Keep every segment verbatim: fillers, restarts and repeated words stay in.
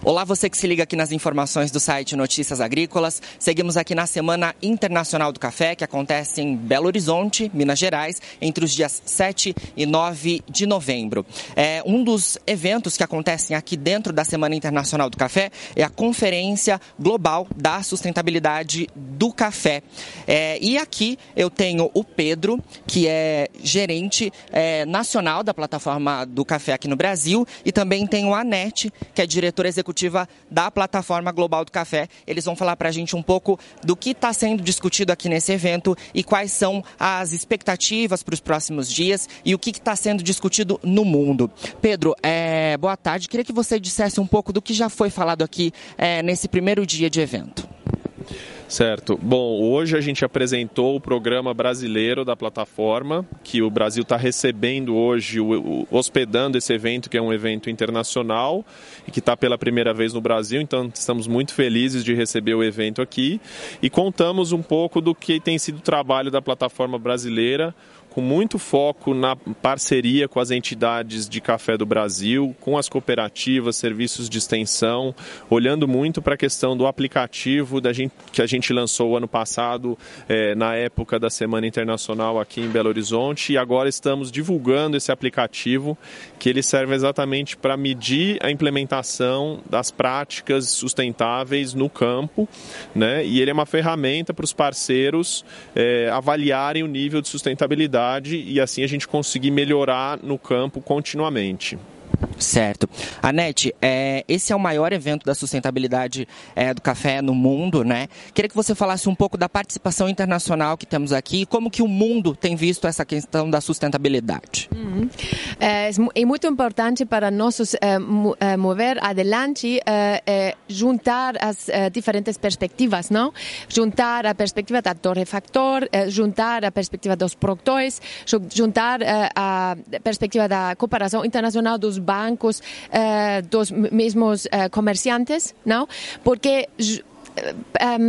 Olá, você que se liga aqui nas informações do site Notícias Agrícolas. Seguimos aqui na Semana Internacional do Café, que acontece em Belo Horizonte, Minas Gerais, entre os dias sete e nove de novembro. É, um dos eventos que acontecem aqui dentro da Semana Internacional do Café é a Conferência Global da Sustentabilidade do Café. É, e aqui eu tenho o Pedro, que é gerente é, nacional da Plataforma do Café aqui no Brasil, e também tenho a Anete, que é diretora executiva da Plataforma Global do Café. Eles vão falar para a gente um pouco do que está sendo discutido aqui nesse evento e quais são as expectativas para os próximos dias e o que está sendo discutido no mundo. Pedro, é, boa tarde. Queria que você dissesse um pouco do que já foi falado aqui é, nesse primeiro dia de evento. Certo. Bom, hoje a gente apresentou o programa brasileiro da plataforma, que o Brasil está recebendo hoje, o, o, hospedando esse evento, que é um evento internacional e que está pela primeira vez no Brasil, então estamos muito felizes de receber o evento aqui e contamos um pouco do que tem sido o trabalho da plataforma brasileira, com muito foco na parceria com as entidades de café do Brasil, com as cooperativas, serviços de extensão, olhando muito para a questão do aplicativo da gente, que a gente lançou ano passado, eh, na época da Semana Internacional aqui em Belo Horizonte, e agora estamos divulgando esse aplicativo, que ele serve exatamente para medir a implementação das práticas sustentáveis no campo, né? E ele é uma ferramenta para os parceiros eh, avaliarem o nível de sustentabilidade e assim a gente conseguir melhorar no campo continuamente. Certo. Anete, é, esse é o maior evento da sustentabilidade é, do café no mundo, né? Queria que você falasse um pouco da participação internacional que temos aqui e como que o mundo tem visto essa questão da sustentabilidade. Uhum. É, é muito importante para nós é, mover adelante, é, é, juntar as é, diferentes perspectivas, não? Juntar a perspectiva do torrefactor, é, juntar a perspectiva dos produtores, juntar é, a perspectiva da cooperação internacional dos bancos, eh, dos mesmos eh, comerciantes, não? Porque um,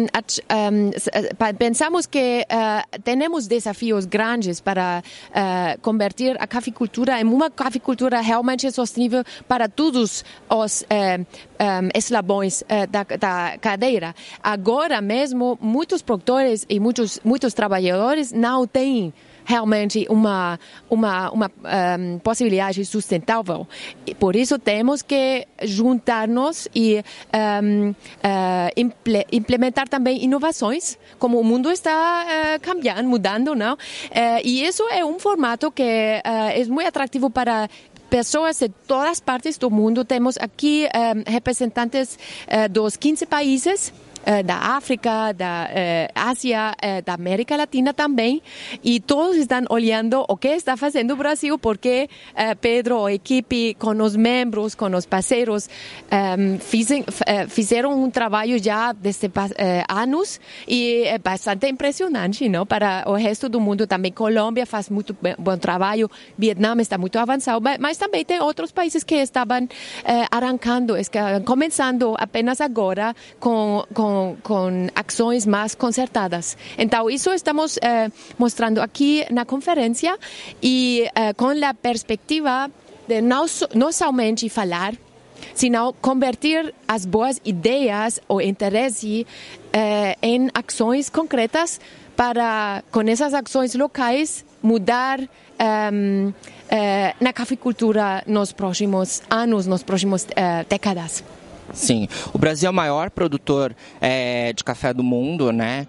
um, pensamos que uh, temos desafios grandes para uh, convertir a cafeicultura em uma cafeicultura realmente sustentable para todos os uh, um, eslabões uh, da, da cadeia. Agora mesmo, muitos produtores e muitos, muitos trabalhadores não têm realmente uma, uma, uma um, possibilidade sustentável. E por isso temos que juntar-nos e um, uh, imple, implementar também inovações, como o mundo está uh, cambiando, mudando, não? Uh, e isso é um formato que uh, é muito atrativo para pessoas de todas as partes do mundo. Temos aqui um, representantes uh, dos quinze países, da África, da eh, Ásia, eh, da América Latina também, e todos estão olhando o que está fazendo o Brasil, porque eh, Pedro, a equipe, com os membros, com os parceiros, eh, fizem, eh, fizeram um trabalho já desde eh, anos e é bastante impressionante, não? Para o resto do mundo também. Colômbia faz muito bom trabalho, Vietnã está muito avançado, mas também tem outros países que estavam eh, arrancando, começando apenas agora com, com com ações mais concertadas. Então, isso estamos eh, mostrando aqui na conferência e eh, com a perspectiva de não, não somente falar, sino convertir as boas ideias ou interesse eh, em ações concretas para, com essas ações locais, mudar um, eh, na cafeicultura nos próximos anos, nos próximos eh, décadas. Sim, o Brasil é o maior produtor é, de café do mundo, né?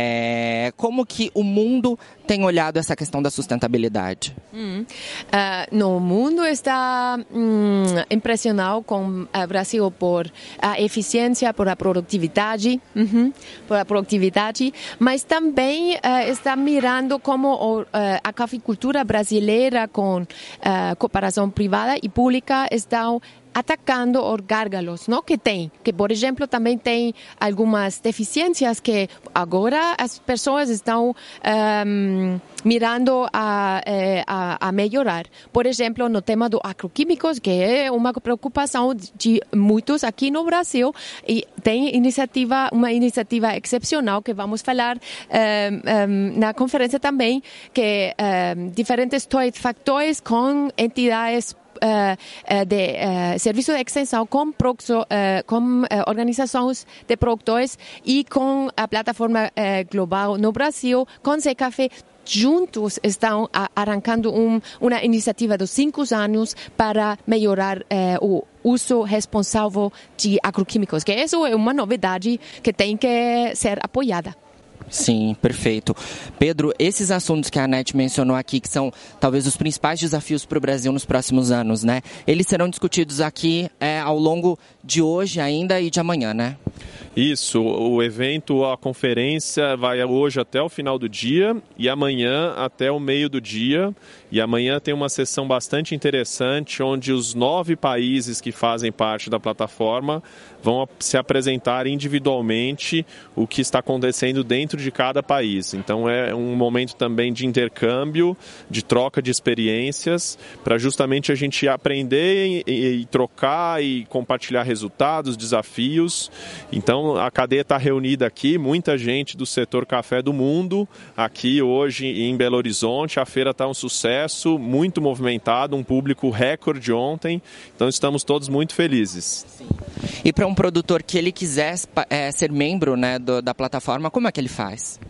É, como que o mundo tem olhado essa questão da sustentabilidade? Hum. Uh, no mundo está hum, impressionado com o Brasil por a eficiência, por a produtividade, uhum, por a produtividade, mas também uh, está mirando como o, uh, a cafeicultura brasileira com uh, cooperação privada e pública estão atacando os gargalos, não? Que tem, que por exemplo também tem algumas deficiências que agora as pessoas estão um, mirando a, a, a melhorar. Por exemplo, no tema dos agroquímicos, que é uma preocupação de muitos aqui no Brasil, e tem iniciativa, uma iniciativa excepcional que vamos falar um, um, na conferência também, que um, diferentes torrefactores com entidades uh, de uh, serviço de extensão com, proxo, uh, com uh, organizações de produtores e com a plataforma uh, global no Brasil, com Zé Café. Juntos estão arrancando um, uma iniciativa de cinco anos para melhorar eh, o uso responsável de agroquímicos, que isso é uma novidade que tem que ser apoiada. Sim, perfeito. Pedro, esses assuntos que a Anete mencionou aqui, que são talvez os principais desafios para o Brasil nos próximos anos, né? Eles serão discutidos aqui é, ao longo de hoje ainda e de amanhã, né? Isso, o evento, a conferência vai hoje até o final do dia e amanhã até o meio do dia. E amanhã tem uma sessão bastante interessante onde os nove países que fazem parte da plataforma vão se apresentar individualmente o que está acontecendo dentro de cada país. Então é um momento também de intercâmbio, de troca de experiências, para justamente a gente aprender e, e trocar e compartilhar resultados, desafios. Então a cadeia está reunida aqui, muita gente do setor café do mundo, aqui hoje em Belo Horizonte. A feira está um sucesso, muito movimentado, um público recorde ontem, então estamos todos muito felizes. Sim. E para um produtor que ele quiser é, ser membro, né, do, da plataforma, como é que ele faz?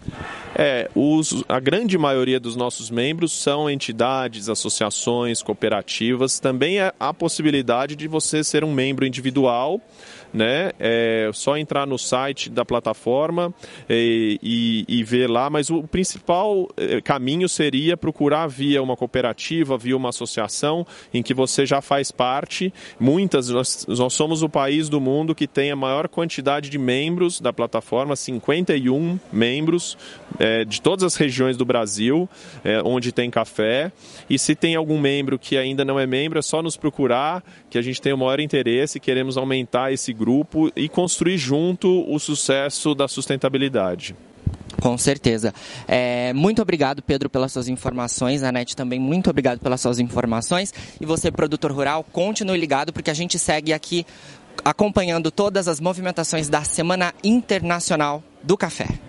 É, os, a grande maioria dos nossos membros são entidades, associações, cooperativas. Também há a possibilidade de você ser um membro individual, né? É só entrar no site da plataforma e, e, e ver lá, mas o principal caminho seria procurar via uma cooperativa, via uma associação em que você já faz parte. Muitas, nós, nós somos o país do mundo que tem a maior quantidade de membros da plataforma, cinquenta e um membros é, de todas as regiões do Brasil, é, onde tem café. E se tem algum membro que ainda não é membro, é só nos procurar, que a gente tem o maior interesse, queremos aumentar esse grupo e construir junto o sucesso da sustentabilidade. Com certeza. É, muito obrigado, Pedro, pelas suas informações. Anete, também muito obrigado pelas suas informações. E você, produtor rural, continue ligado, porque a gente segue aqui acompanhando todas as movimentações da Semana Internacional do Café.